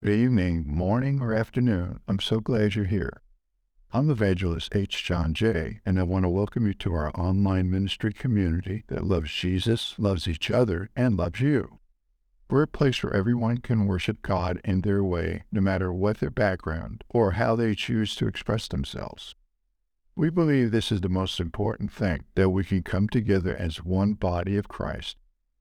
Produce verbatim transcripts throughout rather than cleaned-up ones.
Good evening, morning, or afternoon. I'm so glad you're here. I'm Evangelist H. John Jay, and I want to welcome you to our online ministry community that loves Jesus, loves each other, and loves you. We're a place where everyone can worship God in their way, no matter what their background or how they choose to express themselves. We believe this is the most important thing, that we can come together as one body of Christ.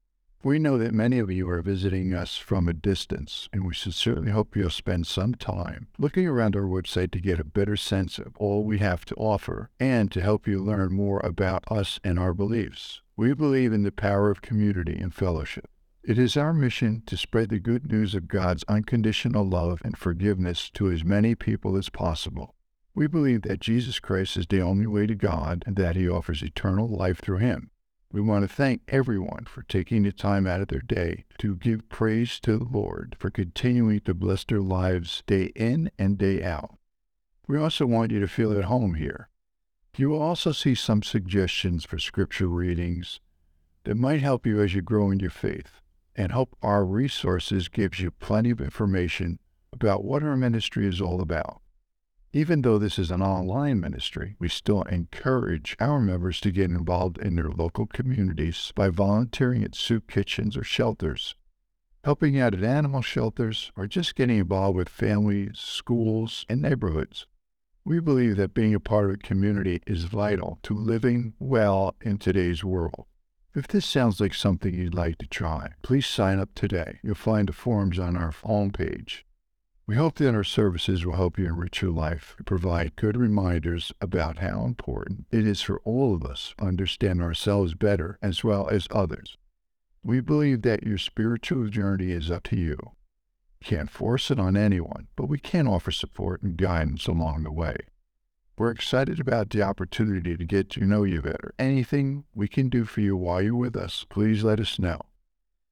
We know that many of you are visiting us from a distance, and we sincerely hope you'll spend some time looking around our website to get a better sense of all we have to offer and to help you learn more about us and our beliefs. We believe in the power of community and fellowship. It is our mission to spread the good news of God's unconditional love and forgiveness to as many people as possible. We believe that Jesus Christ is the only way to God and that He offers eternal life through Him. We want to thank everyone for taking the time out of their day to give praise to the Lord for continuing to bless their lives day in and day out. We also want you to feel at home here. You will also see some suggestions for scripture readings that might help you as you grow in your faith, and hope our resources gives you plenty of information about what our ministry is all about. Even though this is an online ministry, we still encourage our members to get involved in their local communities by volunteering at soup kitchens or shelters, helping out at animal shelters, or just getting involved with families, schools, and neighborhoods. We believe that being a part of a community is vital to living well in today's world. If this sounds like something you'd like to try, please sign up today. You'll find the forms on our homepage. We hope that our services will help you enrich your life and provide good reminders about how important it is for all of us to understand ourselves better as well as others. We believe that your spiritual journey is up to you. Can't force it on anyone, but we can offer support and guidance along the way. We're excited about the opportunity to get to know you better. Anything we can do for you while you're with us, please let us know.